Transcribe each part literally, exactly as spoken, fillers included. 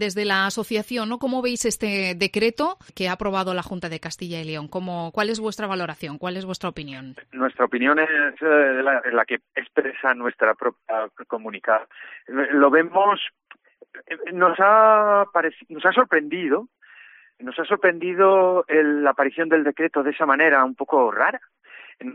Desde la asociación, ¿no? ¿Cómo veis este decreto que ha aprobado la Junta de Castilla y León? ¿Cómo, ¿Cuál es vuestra valoración? ¿Cuál es vuestra opinión? Nuestra opinión es eh, la, la que expresa nuestra propia comunicado. Lo vemos, nos ha, parec- nos ha sorprendido, nos ha sorprendido el, la aparición del decreto de esa manera un poco rara. Nos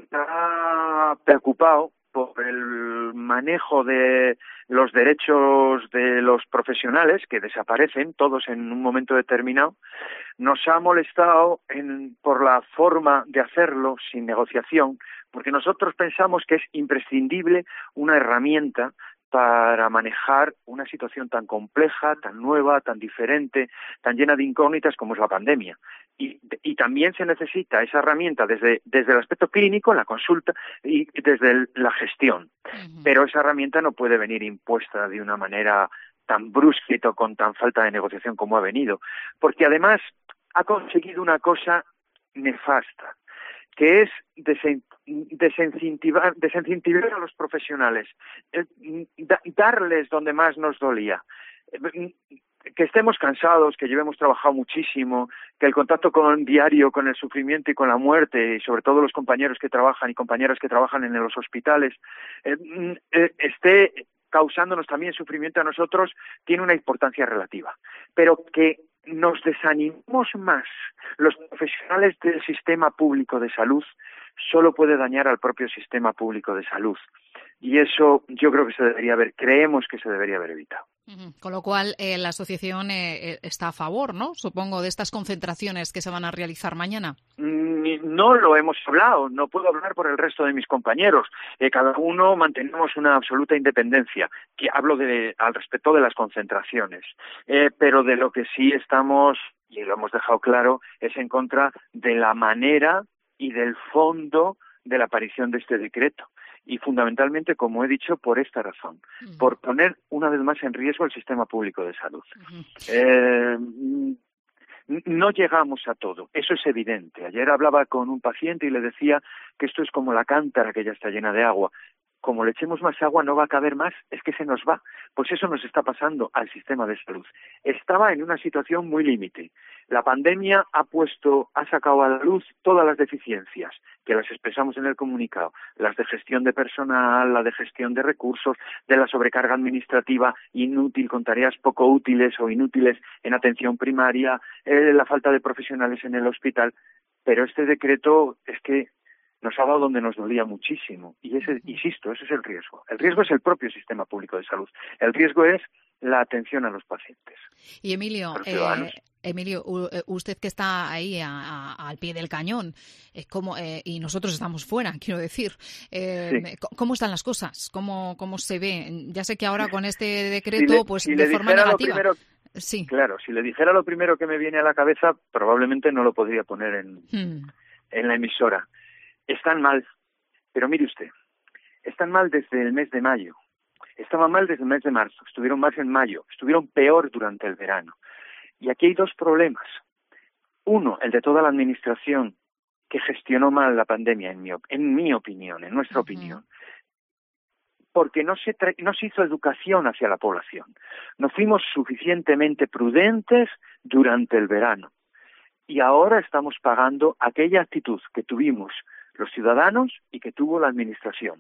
ha preocupado por el manejo de los derechos de los profesionales, que desaparecen todos en un momento determinado. Nos ha molestado en, por la forma de hacerlo sin negociación, porque nosotros pensamos que es imprescindible una herramienta para manejar una situación tan compleja, tan nueva, tan diferente, tan llena de incógnitas como es la pandemia. Y, y también se necesita esa herramienta desde, desde el aspecto clínico, la consulta, y desde el, la gestión. Uh-huh. Pero esa herramienta no puede venir impuesta de una manera tan brusca y con tan falta de negociación como ha venido, porque además ha conseguido una cosa nefasta, que es desen, desincentivar, desincentivar a los profesionales, eh, da, darles donde más nos dolía. Eh, que estemos cansados, que llevemos trabajado muchísimo, que el contacto con diario con el sufrimiento y con la muerte, y sobre todo los compañeros que trabajan y compañeras que trabajan en los hospitales, eh, eh, esté causándonos también sufrimiento a nosotros, tiene una importancia relativa. Pero que nos desanimemos más los profesionales del sistema público de salud solo puede dañar al propio sistema público de salud. Y eso yo creo que se debería haber, creemos que se debería haber evitado. Con lo cual, eh, la asociación eh, está a favor, ¿no? Supongo, de estas concentraciones que se van a realizar mañana. No lo hemos hablado, no puedo hablar por el resto de mis compañeros. Eh, cada uno mantenemos una absoluta independencia, que hablo de, al respecto de las concentraciones. Eh, pero de lo que sí estamos, y lo hemos dejado claro, es en contra de la manera y del fondo de la aparición de este decreto. Y fundamentalmente, como he dicho, por esta razón, uh-huh. por poner una vez más en riesgo el sistema público de salud. Uh-huh. Eh, no llegamos a todo, eso es evidente. Ayer hablaba con un paciente y le decía que esto es como la cántara que ya está llena de agua. Como le echemos más agua no va a caber más, es que se nos va. Pues eso nos está pasando al sistema de salud. Estaba en una situación muy límite. La pandemia ha puesto, ha sacado a la luz todas las deficiencias, que las expresamos en el comunicado, las de gestión de personal, la de gestión de recursos, de la sobrecarga administrativa inútil con tareas poco útiles o inútiles en atención primaria, eh, la falta de profesionales en el hospital. Pero este decreto es que nos ha dado donde nos dolía muchísimo. Y ese, insisto, ese es el riesgo. El riesgo es el propio sistema público de salud. El riesgo es la atención a los pacientes. Y Emilio, eh, Emilio, usted que está ahí a, a, al pie del cañón, eh, ¿cómo, eh, y nosotros estamos fuera, quiero decir, eh, sí. ¿cómo están las cosas? ¿Cómo, cómo se ve? Ya sé que ahora con este decreto, si le, pues si de forma negativa. Primero, sí. Claro, si le dijera lo primero que me viene a la cabeza, probablemente no lo podría poner en, hmm. en la emisora. Están mal, pero mire usted, están mal desde el mes de mayo, estaban mal desde el mes de marzo, estuvieron más en mayo, estuvieron peor durante el verano. Y aquí hay dos problemas. Uno, el de toda la administración que gestionó mal la pandemia, en mi, en mi opinión, en nuestra uh-huh. opinión, porque no se, tra- no se hizo educación hacia la población. No fuimos suficientemente prudentes durante el verano. Y ahora estamos pagando aquella actitud que tuvimos los ciudadanos y que tuvo la administración.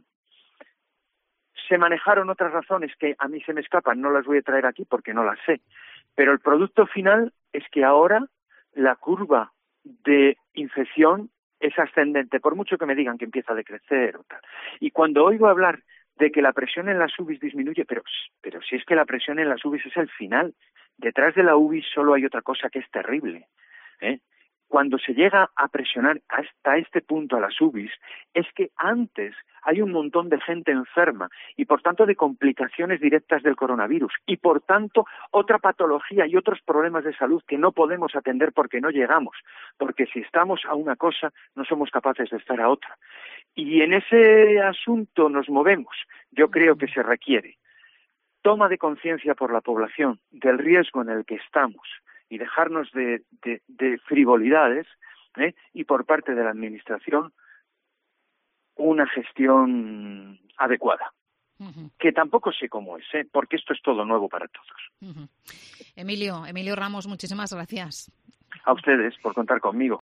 Se manejaron otras razones que a mí se me escapan, no las voy a traer aquí porque no las sé, pero el producto final es que ahora la curva de infección es ascendente, por mucho que me digan que empieza a decrecer o tal. Y cuando oigo hablar de que la presión en las U B Is disminuye, pero, pero si es que la presión en las U B Is es el final, detrás de la U B I solo hay otra cosa que es terrible, ¿eh? Cuando se llega a presionar hasta este punto a las U B Is, es que antes hay un montón de gente enferma y por tanto de complicaciones directas del coronavirus y por tanto otra patología y otros problemas de salud que no podemos atender porque no llegamos, porque si estamos a una cosa no somos capaces de estar a otra. Y en ese asunto nos movemos. Yo creo que se requiere toma de conciencia por la población del riesgo en el que estamos y dejarnos de, de, de frivolidades, ¿eh? Y por parte de la administración una gestión adecuada. uh-huh. que tampoco sé cómo es, ¿eh? Porque esto es todo nuevo para todos. Uh-huh. Emilio, Emilio Ramos, muchísimas gracias. A ustedes por contar conmigo.